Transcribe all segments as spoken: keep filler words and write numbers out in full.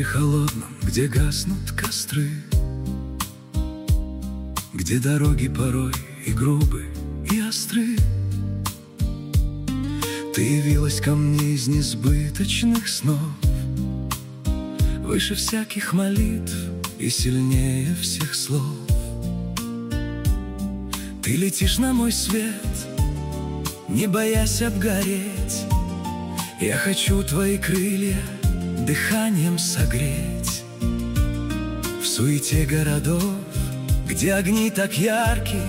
холодном, где гаснут костры, где дороги порой и грубы, и остры, ты явилась ко мне из несбыточных снов, выше всяких молитв и сильнее всех слов. Ты летишь на мой свет, не боясь обгореть. Я хочу твои крылья дыханием согреть. В суете городов, где огни так яркие,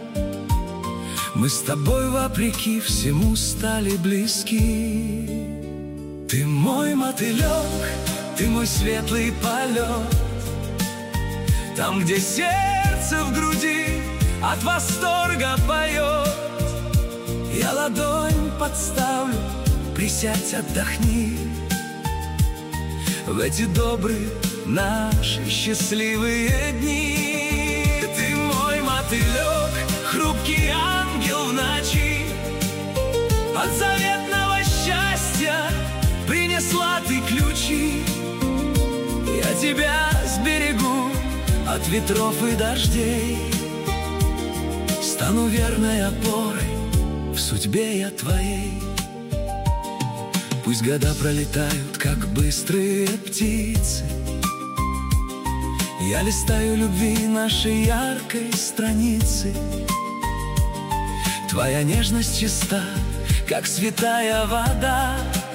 мы с тобой вопреки всему стали близки. Ты мой мотылек, ты мой светлый полет, там, где сердце в груди от восторга поет. Я ладонь подставлю, присядь, отдохни. В эти добрые наши счастливые дни ты мой мотылек, хрупкий ангел в ночи. От заветного счастья принесла ты ключи. Я тебя сберегу от ветров и дождей, стану верной опорой в судьбе я твоей. Пусть года пролетают, как быстрые птицы, я листаю любви нашей яркой страницы. Твоя нежность чиста, как святая вода.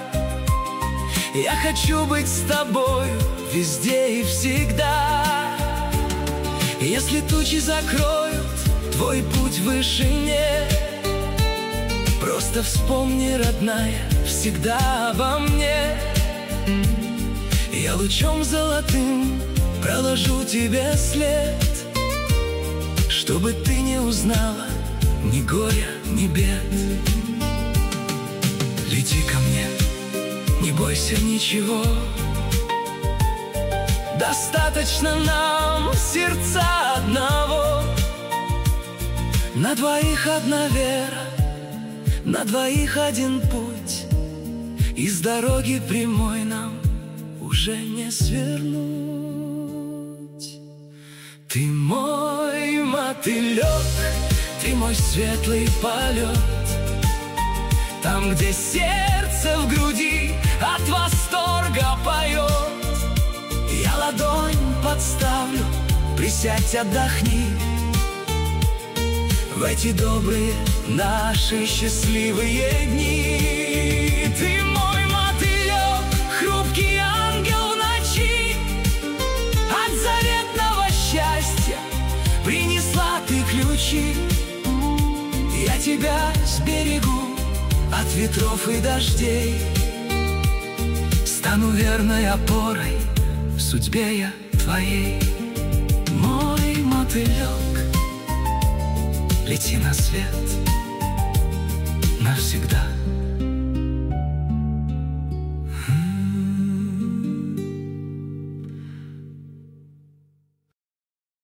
Я хочу быть с тобою везде и всегда. Если тучи закроют твой путь в вышине, просто вспомни, родная, всегда обо мне. Я лучом золотым проложу тебе след, чтобы ты не узнала ни горя, ни бед. Лети ко мне, не бойся ничего, достаточно нам сердца одного. На двоих одна вера, на двоих один путь, и с дороги прямой нам уже не свернуть. Ты мой мотылек, ты мой светлый полет, там, где сердце в груди от восторга поет. Я ладонь подставлю, присядь, отдохни. В эти добрые наши счастливые дни ты мой мотылек, хрупкий ангел в ночи. От заветного счастья принесла ты ключи. Я тебя сберегу от ветров и дождей, стану верной опорой в судьбе я твоей. Мой мотылек, лети на свет навсегда.